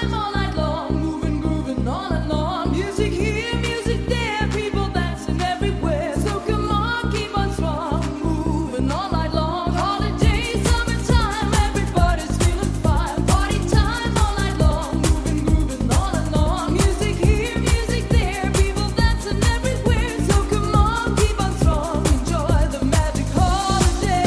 time, all night long, moving, grooving all night long. Music here, music there, people dancing everywhere. So come on, keep on strong, moving all night long. Holiday, summertime, everybody's feeling fine. Party time, all night long, moving, grooving all night long. Music here, music there, people dancing everywhere. So come on, keep on strong, enjoy the magic holiday.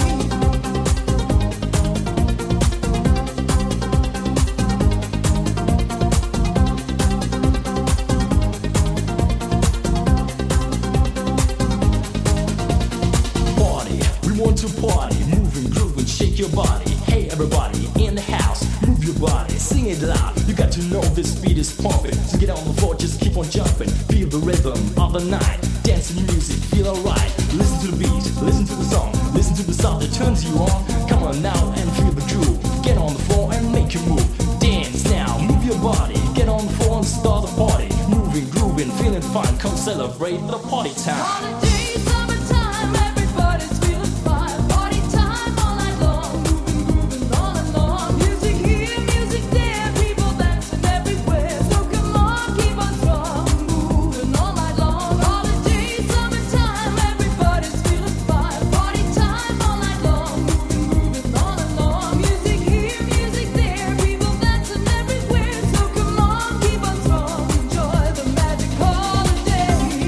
Party, we want to party, moving, grooving, shake your body. Hey everybody in the house, move your body, sing it loud. You got to know this beat is pumping, so get on the floor, just keep on jumping. Feel the rhythm of the night, dance to the music, feel alright. Listen to the beat, listen to the song, listen to the sound that turns you on. Come on now and feel the groove, get on the floor and make your move. Dance now, move your body, get on the floor and start the party. Moving, grooving, feeling fine, come celebrate the party time. Holiday, summertime, everybody's feeling fine. Party time all night long, moving, grooving all night long. Music here, music there, people dancing everywhere. So come on, keep on strong, moving all night long. Holiday, summertime, everybody's feeling fine. Party time all night long, moving, grooving all night long. Music here, music there, people dancing everywhere. So come on, keep on strong, enjoy the magic holiday.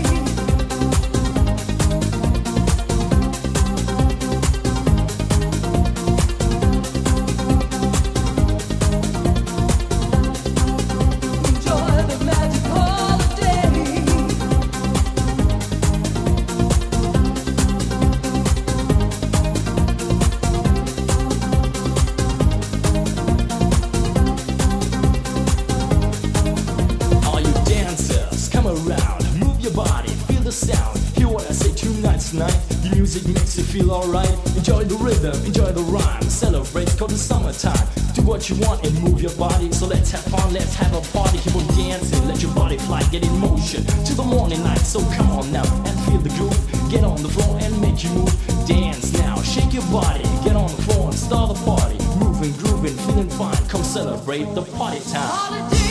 Enjoy the magic holiday. All you dancers, come around, move your body, feel the sound. Hear what I say tonight's night. Your music makes you feel alright. Enjoy the rhythm, enjoy the rhyme. Celebrate, cause it's summertime. Do what you want and move your body. So let's have fun, let's have a party. Keep on dancing, let your body fly, get in motion to the morning light. So come on now and feel the groove. Get on the floor and make you move. Dance now, shake your body. Get on the floor and start the party. Moving, grooving, feeling fine. Come celebrate the party time. Holiday.